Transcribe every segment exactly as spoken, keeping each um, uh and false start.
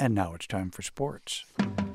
And now it's time for sports.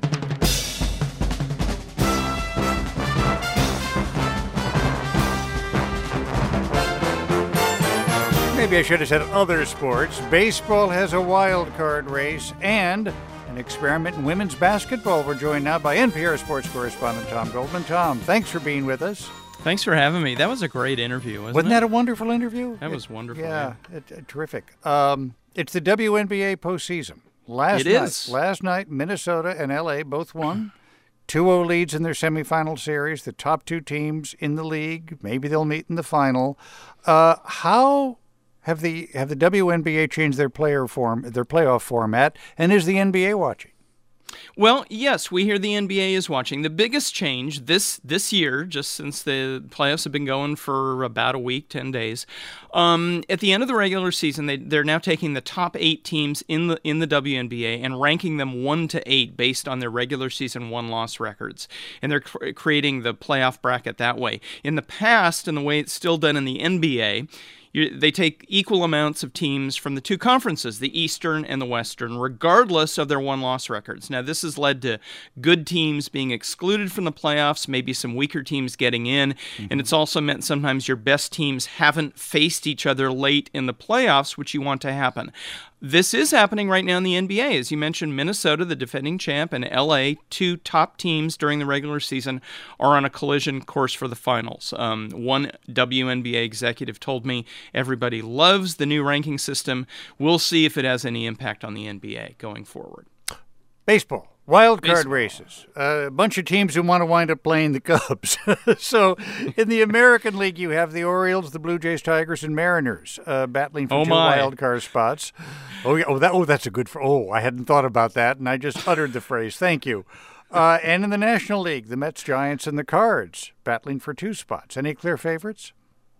Maybe I should have said other sports. Baseball has a wild card race and an experiment in women's basketball. We're joined now by N P R sports correspondent Tom Goldman. Tom, thanks for being with us. Thanks for having me. That was a great interview, wasn't, wasn't it? that a wonderful interview? That it, was wonderful. Yeah, yeah. It, it, terrific. Um, it's the W N B A postseason. Last it night, is. Last night, Minnesota and L A both won. two oh leads in their semifinal series. The top two teams in the league. Maybe they'll meet in the final. Uh, how have the have the W N B A changed their player form, their playoff format, and is the N B A watching? Well, yes, we hear the N B A is watching. The biggest change this this year, just since the playoffs have been going for about a week, ten days, um, at the end of the regular season, they, they're now taking the top eight teams in the in the W N B A and ranking them one to eight based on their regular season one-loss records. And they're cr- creating the playoff bracket that way. In the past, and the way it's still done in the N B A, You, they take equal amounts of teams from the two conferences, the Eastern and the Western, regardless of their one-loss records. Now, this has led to good teams being excluded from the playoffs, maybe some weaker teams getting in, mm-hmm. and it's also meant sometimes your best teams haven't faced each other late in the playoffs, which you want to happen. This is happening right now in the N B A. As you mentioned, Minnesota, the defending champ, and L A, two top teams during the regular season, are on a collision course for the finals. Um, one W N B A executive told me everybody loves the new ranking system. We'll see if it has any impact on the N B A going forward. Baseball. Wild card Baseball. races. Uh, a bunch of teams who want to wind up playing the Cubs. So in the American League, you have the Orioles, the Blue Jays, Tigers, and Mariners uh, battling for oh two my. wild card spots. Oh, yeah. Oh, that. Oh, that's a good. Fr- oh, I hadn't thought about that, and I just uttered the phrase. Thank you. Uh, and in the National League, the Mets, Giants, and the Cards battling for two spots. Any clear favorites?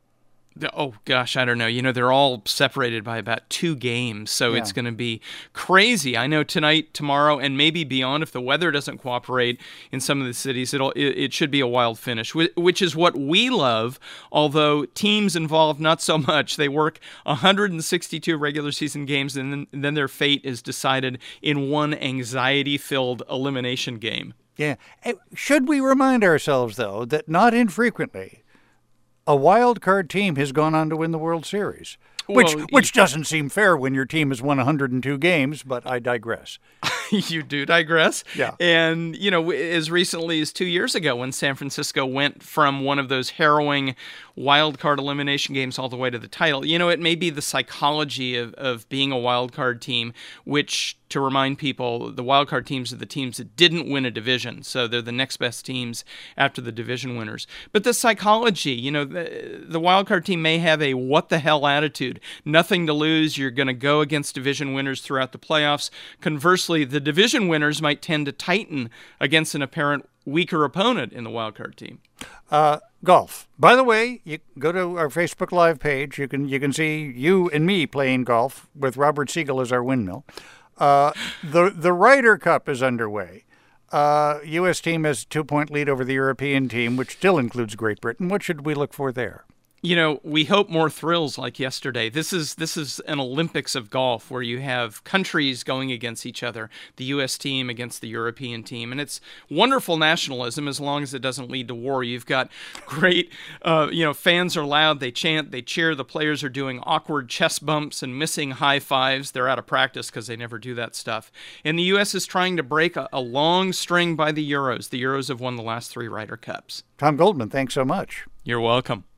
Oh, gosh, I don't know. You know, they're all separated by about two games, so yeah. it's going to be crazy. I know tonight, tomorrow, and maybe beyond, if the weather doesn't cooperate in some of the cities, it'll, it, it should be a wild finish, which is what we love, although teams involved not so much. They work one hundred sixty-two regular season games, and then, and then their fate is decided in one anxiety-filled elimination game. Yeah. Should we remind ourselves, though, that not infrequently a wild card team has gone on to win the World Series, which well, which doesn't seem fair when your team has won one hundred two games, but I digress. You do digress. Yeah. And, you know, as recently as two years ago when San Francisco went from one of those harrowing wild card elimination games all the way to the title, you know, it may be the psychology of, of being a wild card team, which, to remind people, the wild card teams are the teams that didn't win a division, so they're the next best teams after the division winners. But the psychology, you know, the, the wild card team may have a what the hell attitude. Nothing to lose. You're going to go against division winners throughout the playoffs. Conversely, the division winners might tend to tighten against an apparent weaker opponent in the wild card team. Uh, golf. By the way, you go to our Facebook Live page. You can you can see you and me playing golf with Robert Siegel as our windmill. Uh, the the Ryder Cup is underway. Uh, U S team has a two-point lead over the European team, which still includes Great Britain. What should we look for there? You know, we hope more thrills like yesterday. This is this is an Olympics of golf where you have countries going against each other, the U S team against the European team, and it's wonderful nationalism as long as it doesn't lead to war. You've got great, uh, you know, fans are loud, they chant, they cheer. The players are doing awkward chest bumps and missing high fives. They're out of practice because they never do that stuff. And the U S is trying to break a, a long string by the Euros. The Euros have won the last three Ryder Cups. Tom Goldman, thanks so much. You're welcome.